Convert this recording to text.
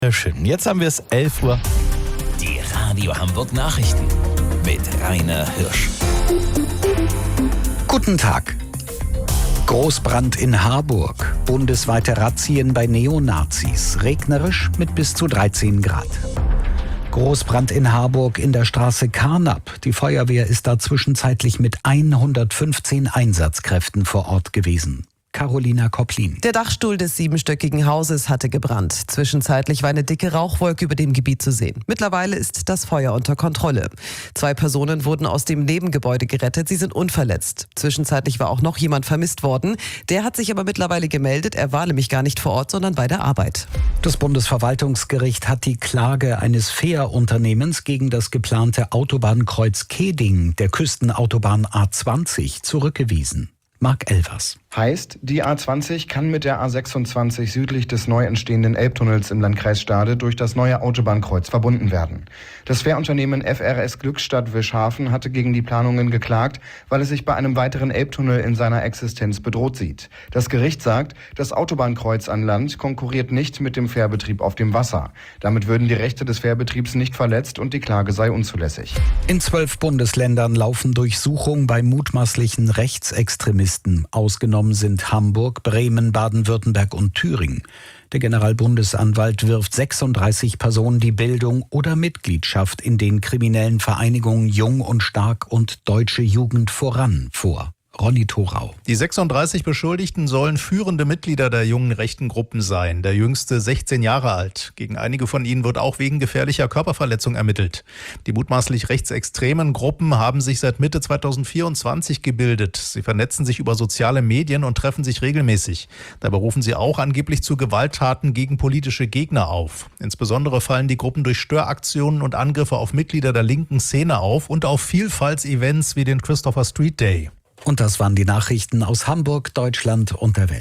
Ja, schön. Jetzt haben wir es 11 Uhr. Die Radio Hamburg Nachrichten mit Rainer Hirsch. Guten Tag. Großbrand in Harburg. Bundesweite Razzien bei Neonazis. Regnerisch mit bis zu 13 Grad. Großbrand in Harburg in der Straße Carnap. Die Feuerwehr ist da zwischenzeitlich mit 115 Einsatzkräften vor Ort gewesen. Carolina Kopplin. Der Dachstuhl des 7-stöckigen Hauses hatte gebrannt. Zwischenzeitlich war eine dicke Rauchwolke über dem Gebiet zu sehen. Mittlerweile ist das Feuer unter Kontrolle. 2 Personen wurden aus dem Nebengebäude gerettet. Sie sind unverletzt. Zwischenzeitlich war auch noch jemand vermisst worden. Der hat sich aber mittlerweile gemeldet. Er war nämlich gar nicht vor Ort, sondern bei der Arbeit. Das Bundesverwaltungsgericht hat die Klage eines Fährunternehmens gegen das geplante Autobahnkreuz Keding der Küstenautobahn A20 zurückgewiesen. Marc Elvers. Heißt, die A20 kann mit der A26 südlich des neu entstehenden Elbtunnels im Landkreis Stade durch das neue Autobahnkreuz verbunden werden. Das Fährunternehmen FRS Glückstadt Wischhafen hatte gegen die Planungen geklagt, weil es sich bei einem weiteren Elbtunnel in seiner Existenz bedroht sieht. Das Gericht sagt, das Autobahnkreuz an Land konkurriert nicht mit dem Fährbetrieb auf dem Wasser. Damit würden die Rechte des Fährbetriebs nicht verletzt und die Klage sei unzulässig. In 12 Bundesländern laufen Durchsuchungen bei mutmaßlichen Rechtsextremisten. Ausgenommen sind Hamburg, Bremen, Baden-Württemberg und Thüringen. Der Generalbundesanwalt wirft 36 Personen die Bildung oder Mitgliedschaft in den kriminellen Vereinigungen Jung und Stark und Deutsche Jugend voran vor. Ronny Thorau. Die 36 Beschuldigten sollen führende Mitglieder der jungen rechten Gruppen sein. Der jüngste 16 Jahre alt. Gegen einige von ihnen wird auch wegen gefährlicher Körperverletzung ermittelt. Die mutmaßlich rechtsextremen Gruppen haben sich seit Mitte 2024 gebildet. Sie vernetzen sich über soziale Medien und treffen sich regelmäßig. Dabei rufen sie auch angeblich zu Gewalttaten gegen politische Gegner auf. Insbesondere fallen die Gruppen durch Störaktionen und Angriffe auf Mitglieder der linken Szene auf und auf Vielfaltsevents wie den Christopher Street Day. Und das waren die Nachrichten aus Hamburg, Deutschland und der Welt.